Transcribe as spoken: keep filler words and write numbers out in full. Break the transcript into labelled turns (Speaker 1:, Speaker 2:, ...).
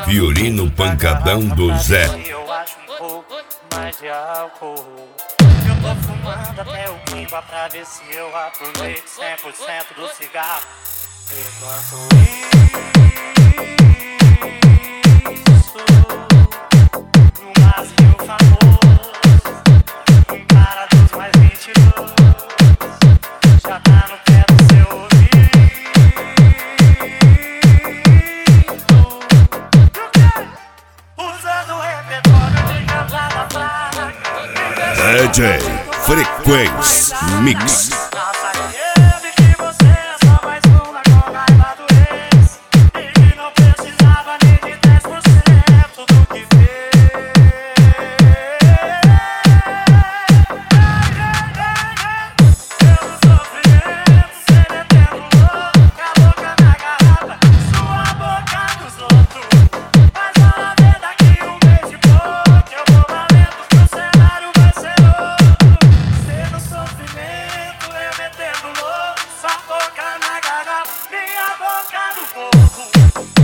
Speaker 1: Violino pancadão do Zé.
Speaker 2: Eu acho um pouco mais de álcool. Eu tô fumando até o pimba pra ver se eu aproveito cem por cento do cigarro. Enquanto isso, no máximo famoso, um cara dos mais mentirosos já tá no pé do seu ouvido. Usando o repertório de cantar na praia.
Speaker 1: D J Frequência Mix.
Speaker 2: Sua boca na garrafa, minha boca no fogo.